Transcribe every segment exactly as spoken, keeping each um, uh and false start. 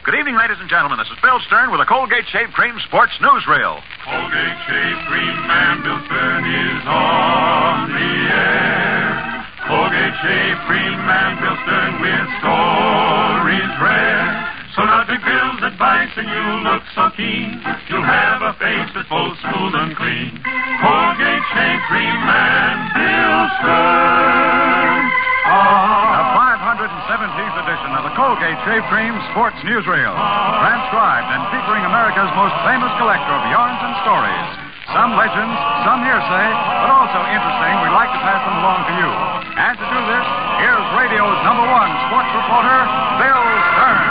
Good evening, ladies and gentlemen. This is Bill Stern with a Colgate Shave Cream Sports Newsreel. Colgate Shave Cream man Bill Stern is on the air. Colgate Shave Cream man Bill Stern with stories rare. So now take Bill's advice and you'll look so keen. You'll have a face that's both smooth and clean. Colgate Shave Cream man Bill Stern. The five hundred seventeenth edition of the Colgate Shave Cream Sports Newsreel. Transcribed and featuring America's most famous collector of yarns and stories. Some legends, some hearsay, but also interesting. We'd like to pass them along to you. And to do this, here's radio's number one sports reporter, Bill Stern.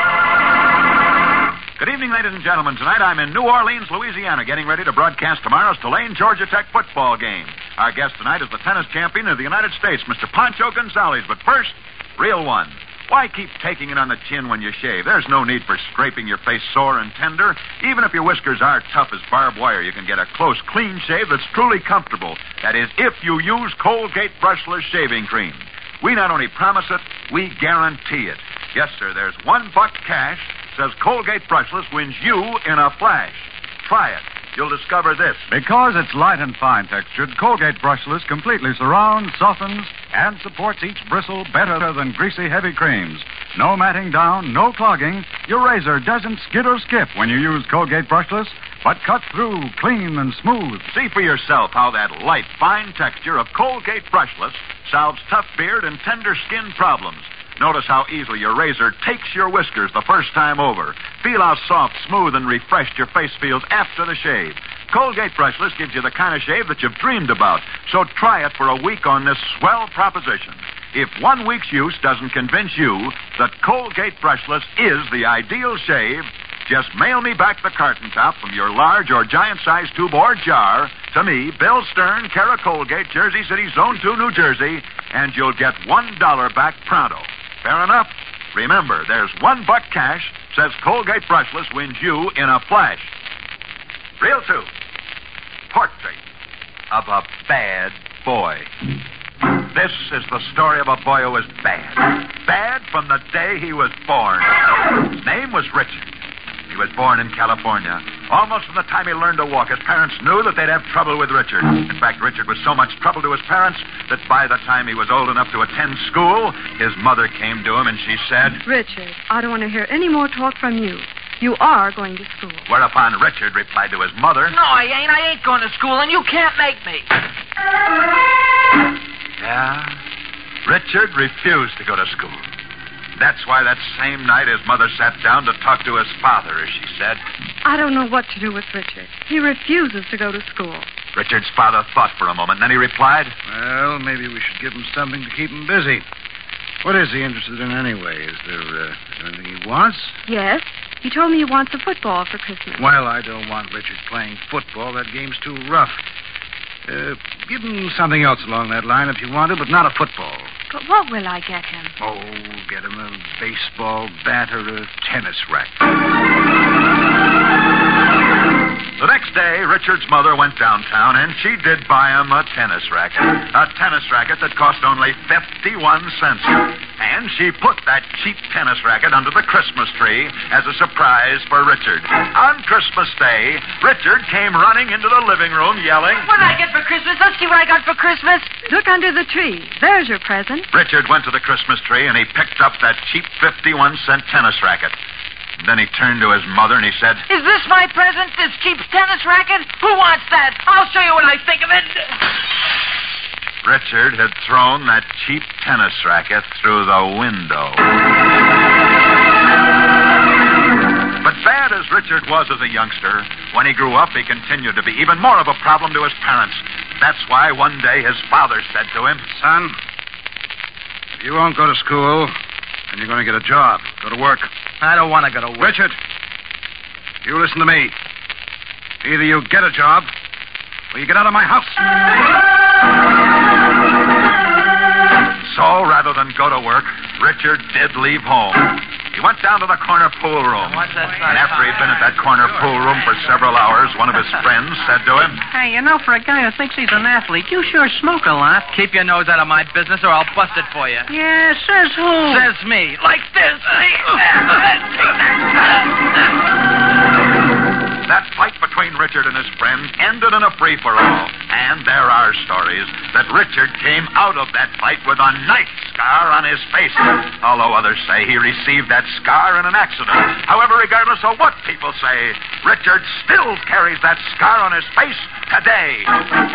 Good evening, ladies and gentlemen. Tonight I'm in New Orleans, Louisiana, getting ready to broadcast tomorrow's Tulane, Georgia Tech football game. Our guest tonight is the tennis champion of the United States, Mister Pancho Gonzalez. But first, real one. Why keep taking it on the chin when you shave? There's no need for scraping your face sore and tender. Even if your whiskers are tough as barbed wire, you can get a close, clean shave that's truly comfortable. That is, if you use Colgate Brushless Shaving Cream. We not only promise it, we guarantee it. Yes, sir, there's one buck cash. Says Colgate Brushless wins you in a flash. Try it. You'll discover this. Because it's light and fine textured, Colgate Brushless completely surrounds, softens, and supports each bristle better than greasy, heavy creams. No matting down, no clogging. Your razor doesn't skid or skip when you use Colgate Brushless, but cuts through clean and smooth. See for yourself how that light, fine texture of Colgate Brushless solves tough beard and tender skin problems. Notice how easily your razor takes your whiskers the first time over. Feel how soft, smooth, and refreshed your face feels after the shave. Colgate Brushless gives you the kind of shave that you've dreamed about. So try it for a week on this swell proposition. If one week's use doesn't convince you that Colgate Brushless is the ideal shave, just mail me back the carton top from your large or giant-sized tube or jar to me, Bill Stern, care of Colgate, Jersey City, Zone two, New Jersey, and you'll get one dollar back pronto. Fair enough? Remember, there's one buck cash, says Colgate Brushless wins you in a flash. Reel two. Portrait of a bad boy. This is the story of a boy who was bad. Bad from the day he was born. His name was Richard. He was born in California. Almost from the time he learned to walk, his parents knew that they'd have trouble with Richard. In fact, Richard was so much trouble to his parents that by the time he was old enough to attend school, his mother came to him and she said, Richard, I don't want to hear any more talk from you. You are going to school. Whereupon Richard replied to his mother, No, I ain't. I ain't going to school, and you can't make me. Yeah, Richard refused to go to school. That's why that same night his mother sat down to talk to his father, as she said. I don't know what to do with Richard. He refuses to go to school. Richard's father thought for a moment, then he replied, Well, maybe we should give him something to keep him busy. What is he interested in anyway? Is there uh, anything he wants? Yes. He told me he wants a football for Christmas. Well, I don't want Richard playing football. That game's too rough. Uh, give him something else along that line if you want to, but not a football. But what will I get him? Oh, get him a baseball bat or a tennis racket. The next day, Richard's mother went downtown, and she did buy him a tennis racket. A tennis racket that cost only fifty-one cents. And she put that cheap tennis racket under the Christmas tree as a surprise for Richard. On Christmas Day, Richard came running into the living room yelling, What did I get for Christmas? Let's see what I got for Christmas. Look under the tree. There's your present. Richard went to the Christmas tree, and he picked up that cheap fifty-one cent tennis racket. Then he turned to his mother and he said, Is this my present, this cheap tennis racket? Who wants that? I'll show you what I think of it. Richard had thrown that cheap tennis racket through the window. But bad as Richard was as a youngster, when he grew up, he continued to be even more of a problem to his parents. That's why one day his father said to him, Son, if you won't go to school, then you're going to get a job. Go to work. I don't want to go to work. Richard, you listen to me. Either you get a job, or you get out of my house. So, rather than go to work, Richard did leave home. He went down to the corner pool room. What's that And after he'd been at that corner pool room for several hours, one of his friends said to him, Hey, you know, for a guy who thinks he's an athlete, you sure smoke a lot. Keep your nose out of my business or I'll bust it for you. Yeah, says who? Says me. Like this. That fight between Richard and his friend ended in a free-for-all. And there are stories that Richard came out of that fight with a knife scar on his face. Although others say he received that scar in an accident. However, regardless of what people say, Richard still carries that scar on his face today.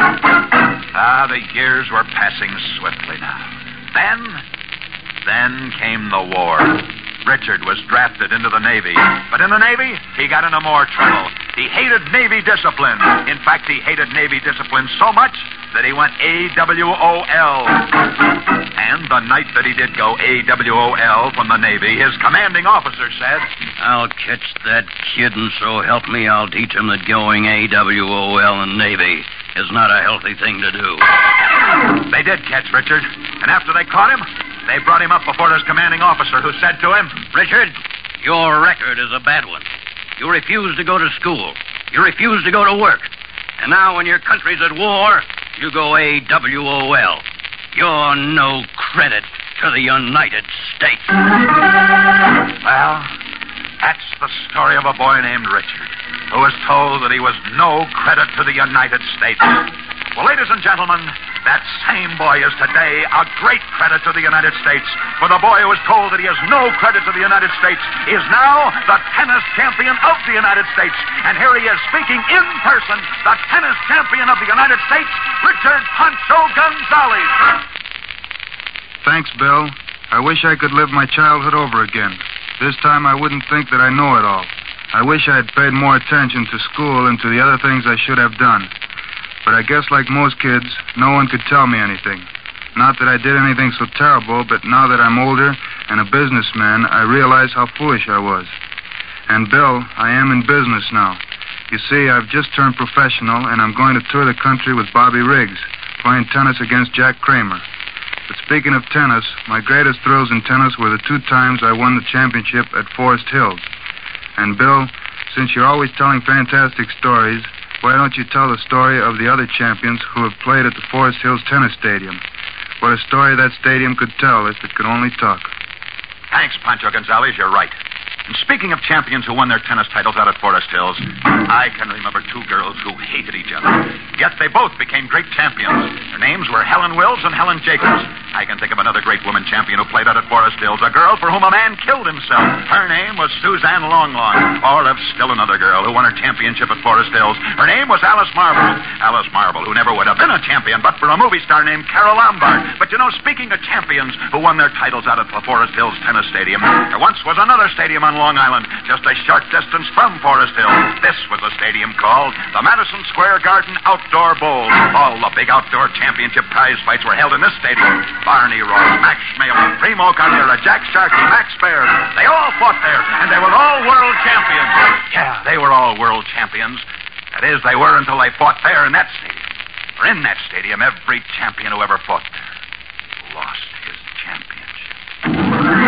Ah, the years were passing swiftly now. Then, then came the war. Richard was drafted into the Navy. But in the Navy, he got into more trouble. He hated Navy discipline. In fact, he hated Navy discipline so much that he went A W O L. And the night that he did go A W O L from the Navy, his commanding officer said, I'll catch that kid, and so help me, I'll teach him that going A W O L in Navy is not a healthy thing to do. They did catch Richard, and after they caught him, they brought him up before his commanding officer, who said to him, Richard, your record is a bad one. You refuse to go to school. You refuse to go to work. And now when your country's at war, you go A W O L. You're no credit to the United States. Well, that's the story of a boy named Richard, who was told that he was no credit to the United States. Well, ladies and gentlemen, that same boy is today a great credit to the United States. For the boy who was told that he has no credit to the United States is now the tennis champion of the United States. And here he is speaking in person, the tennis champion of the United States, Richard Pancho Gonzalez. Thanks, Bill. I wish I could live my childhood over again. This time I wouldn't think that I know it all. I wish I had paid more attention to school and to the other things I should have done. But I guess like most kids, no one could tell me anything. Not that I did anything so terrible, but now that I'm older and a businessman, I realize how foolish I was. And, Bill, I am in business now. You see, I've just turned professional, and I'm going to tour the country with Bobby Riggs, playing tennis against Jack Kramer. But speaking of tennis, my greatest thrills in tennis were the two times I won the championship at Forest Hills. And, Bill, since you're always telling fantastic stories, why don't you tell the story of the other champions who have played at the Forest Hills Tennis Stadium? What a story that stadium could tell if it could only talk. Thanks, Pancho Gonzalez. You're right. And speaking of champions who won their tennis titles out at Forest Hills, I can remember two girls who hated each other. Yet they both became great champions. Their names were Helen Wills and Helen Jacobs. I can think of another great woman champion who played out at Forest Hills, a girl for whom a man killed himself. Her name was Suzanne Longlong. Or there's still another girl who won her championship at Forest Hills. Her name was Alice Marble. Alice Marble, who never would have been a champion but for a movie star named Carol Lombard. But you know, speaking of champions who won their titles out at the Forest Hills Tennis Stadium, there once was another stadium on Long Island, just a short distance from Forest Hills. This was a stadium called the Madison Square Garden Outdoor Bowl. All the big outdoor championship prize fights were held in this stadium. Barney Ross, Max Schmeling, Primo Carrera, Jack Sharkey, Max Baird. They all fought there, and they were all world champions. Yeah, they were all world champions. That is, they were until they fought there in that stadium. For in that stadium, every champion who ever fought there lost his championship.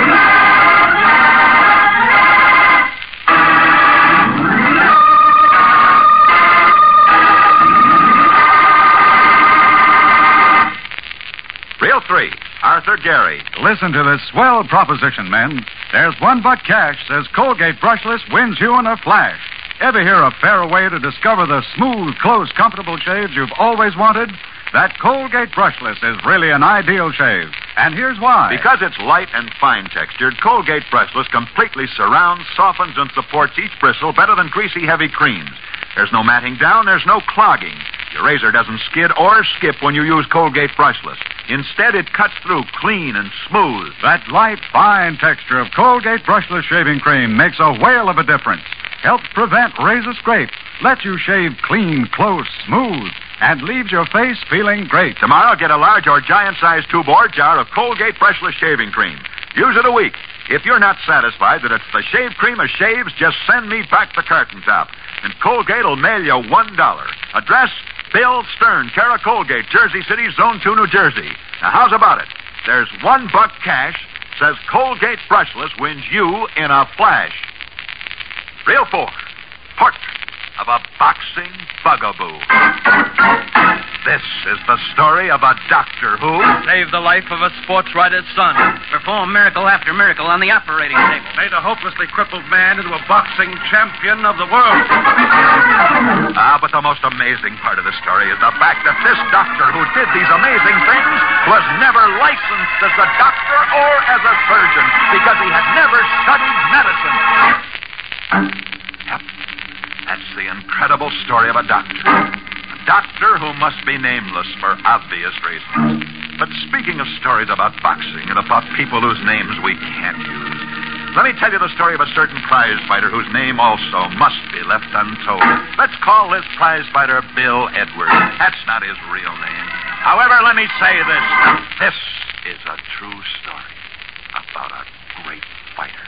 Reel three, Arthur Gary. Listen to this swell proposition, men. There's one buck cash says Colgate Brushless wins you in a flash. Ever hear of a fairer way to discover the smooth, close, comfortable shaves you've always wanted? That Colgate Brushless is really an ideal shave. And here's why. Because it's light and fine-textured, Colgate Brushless completely surrounds, softens, and supports each bristle better than greasy, heavy creams. There's no matting down, there's no clogging. Your razor doesn't skid or skip when you use Colgate Brushless. Instead, it cuts through clean and smooth. That light, fine texture of Colgate Brushless shaving cream makes a whale of a difference. Helps prevent razor scrape, lets you shave clean, close, smooth, and leaves your face feeling great. Tomorrow, get a large or giant-sized tube or jar of Colgate Brushless shaving cream. Use it a week. If you're not satisfied that it's the shave cream of shaves, just send me back the carton top. And Colgate will mail you one dollar. Address, Bill Stern, care of Colgate, Jersey City, Zone two, New Jersey. Now, how's about it? There's one buck cash says Colgate Brushless wins you in a flash. Reel four. Portrait of a boxing bugaboo. This is the story of a doctor who saved the life of a sports writer's son. Performed miracle after miracle on the operating table. Made a hopelessly crippled man into a boxing champion of the world. Ah, but the most amazing part of the story is the fact that this doctor who did these amazing things was never licensed as a doctor or as a surgeon because he had never studied medicine. Yep. That's the incredible story of a doctor. A doctor who must be nameless for obvious reasons. But speaking of stories about boxing and about people whose names we can't use, let me tell you the story of a certain prize fighter whose name also must be left untold. Let's call this prize fighter Bill Edwards. That's not his real name. However, let me say this. This is a true story about a great fighter.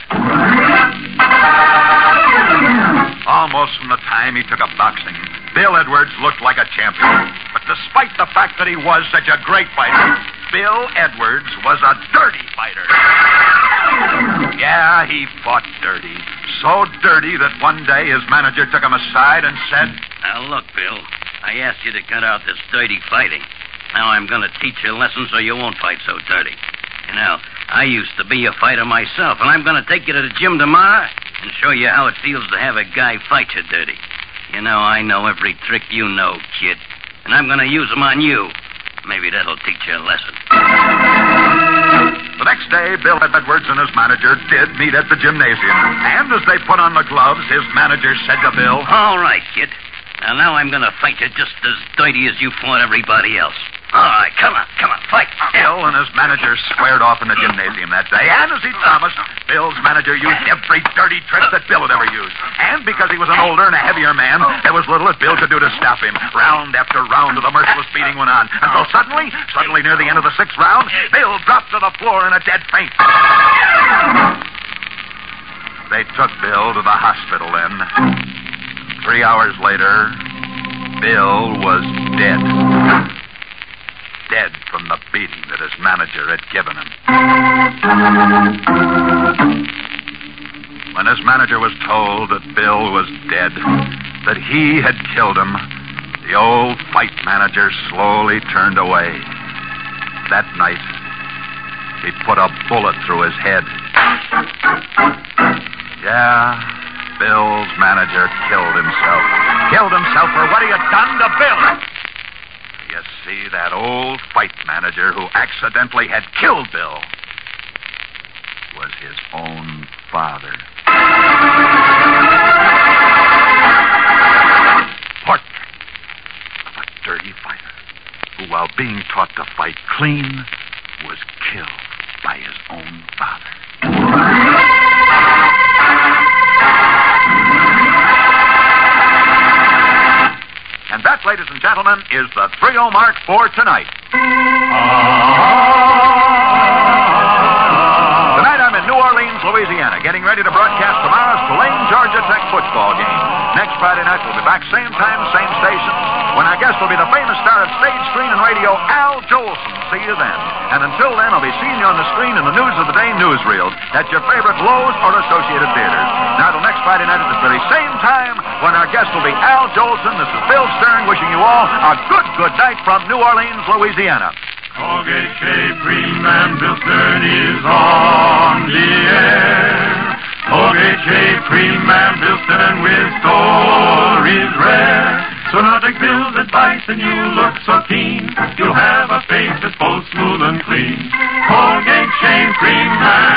Almost from the time he took up boxing, Bill Edwards looked like a champion. But despite the fact that he was such a great fighter, Bill Edwards was a dirty fighter. Yeah, he fought dirty. So dirty that one day his manager took him aside and said, Now, look, Bill, I asked you to cut out this dirty fighting. Now I'm going to teach you a lesson so you won't fight so dirty. You know, I used to be a fighter myself, and I'm going to take you to the gym tomorrow and show you how it feels to have a guy fight you dirty. You know, I know every trick you know, kid, and I'm going to use them on you. Maybe that'll teach you a lesson. The next day, Bill Edwards and his manager did meet at the gymnasium. And as they put on the gloves, his manager said to Bill, All right, kid. Now, now I'm going to fight you just as dirty as you fought everybody else. All right, come on, come on, fight. Bill and his manager squared off in the gymnasium that day, and as he promised, Bill's manager used every dirty trick that Bill had ever used. And because he was an older and a heavier man, there was little that Bill could do to stop him. Round after round of the merciless beating went on, until suddenly, suddenly near the end of the sixth round, Bill dropped to the floor in a dead faint. They took Bill to the hospital then. Three hours later, Bill was dead. Dead from the beating that his manager had given him. When his manager was told that Bill was dead, that he had killed him, the old fight manager slowly turned away. That night, he put a bullet through his head. Yeah, Bill's manager killed himself. Killed himself for what he had done to Bill. You see, that old fight manager who accidentally had killed Bill was his own father. Portrait of a dirty fighter who, while being taught to fight clean, was killed by his own father. And that, ladies and gentlemen, is the three oh mark for tonight. Tonight I'm in New Orleans, Louisiana, getting ready to broadcast tomorrow's Tulane, Georgia Tech football game. Next Friday night we'll be back same time, same station, when our guest will be the famous star of stage, screen, and radio, Al Jolson. See you then. And until then, I'll be seeing you on the screen in the News of the Day newsreels at your favorite Lowe's or Associated Theaters. Now, till next Friday night at the very same time, when our guest will be Al Jolson, this is Bill Stern wishing you all a good, good night from New Orleans, Louisiana. Colgate Shave Cream and Bill Stern is on the air. Colgate Shave Cream and Bill Stern with stories rare. So now take Bill's advice and you'll look so keen. You'll have a face that's both smooth and clean. Colgate Shave Cream and